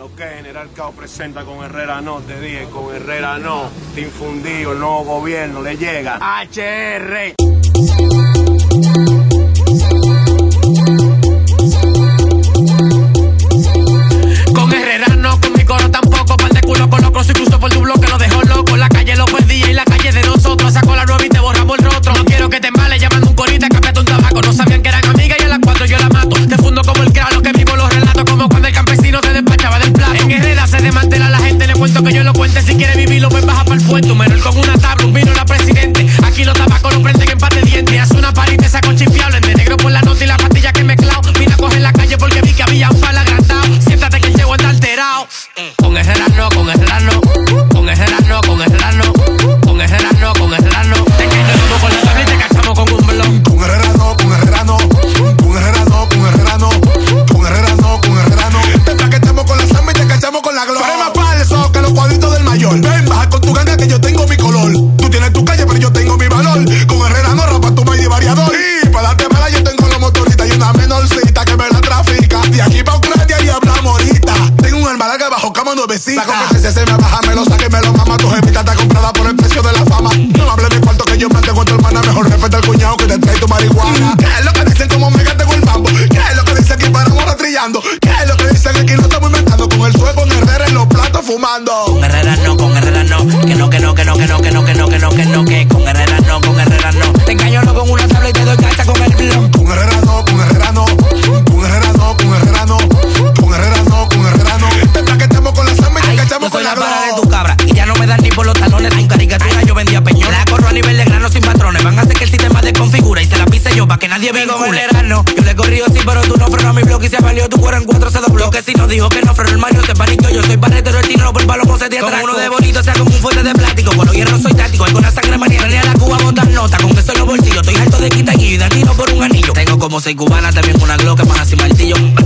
Lo que General Cao presenta con Herrera no, te dije, con Herrera no, te infundido, el nuevo gobierno le llega. HR. Con Herrera no, con mi coro tampoco, par de culo con loco, si cruzo por tu bloque lo dejo loco. La calle lo perdí y la calle de nosotros, saco la nueva y te borramos el rostro. No quiero que te embales llamando un corita, cámbiate un tabaco. No sabían que eran amigas y a las 4 yo la mato. Te fundo como el cráneo que vivo los relatos, como cuando el campesino te despachaba del plato. En Herrera se desmantela la gente, le cuento que yo lo cuente. Si quiere vivirlo, pues baja para el puerto. Menor con una tabla, un vino la presidente. Aquí los tabacos los prenden en par de dientes. Hace una party y te saco chifiable. De negro por la nota y la pastilla que me clavo. Vine a coger la calle porque vi que había un pala agrandado. Siéntate que el llevo anda alterado. Con Herrera no, con Herrera no. Con Herrera no, con Herrera no. Con Herrera no, con Herrera no. Te caemos con la tabla y te cachamos con un blon. Con Herrera no, con Herrera no. Con Herrera no, con Herrera no. Con Herrera no, con Herrera no. Te paquetamos con la samba y te cachamos con la gloria. Tú eres más falso que los cuadritos del mayor. Ven, baja con tu ganga que yo tengo mi color. Tú tienes tu calle pero yo tengo mi valor. Con Herrera no, rapa tu maíz y variador. Y para darte mala yo tengo la motorita y una menorcita que me la trafica. De aquí pa' Ucrania y hablamos ahorita. Tengo un arma larga bajo cama nuevecita. La competencia se me baja, me lo saque, me lo mama. Tu jevita está comprada por el precio de la fama. No me hables de cuarto que yo mande con tu hermana. Mejor respeta al cuñado que te trae tu marihuana. ¿Qué es lo que dicen como mega tengo el mambo? ¿Qué es lo que dicen que paramos rastrillando? ¿Qué es lo que dicen aquí no estamos inventando? Con el suelo, con Herrera en los platos fumando. Con Herrera no, con Herrera no. Que no, que no, que no, que no, que no, que no, que no, que no, que con Herrera no, con Herrera no. Te engaño no con una tabla y te doy cacha con el blon. Con Herrera no, con Herrera no. Con Herrera no, con Herrera no. Con Herrera no, con Herrera no. Te paquetamos con la samba y te cachamos con la para de gloria. tu cabra y ya no me dan ni por los talones. En caricatura yo vendía peñón. La corro a nivel de grano sin patrones. Van a hacer que el sistema desconfigura y se la pise yo pa' que nadie vincule. Con Herrera no. Yo le corrí sí, pero tú no frenó a mi bloque y se valió tu cuero en 4 se dobló. Que si no dijo que no frenó el Mario se paniqueó. Yo soy barretero, el tino, por el palo se te atraco. Con uno de bonito sea como un fuerte de plástico. Con los hierros soy táctico. Hay con la sangre manía. Ni a la Cuba botar nota. Con eso en los bolsillos. Estoy harto de quitañillo y Danilo por un anillo. Tengo como 6 cubanas, también una glock más así martillo.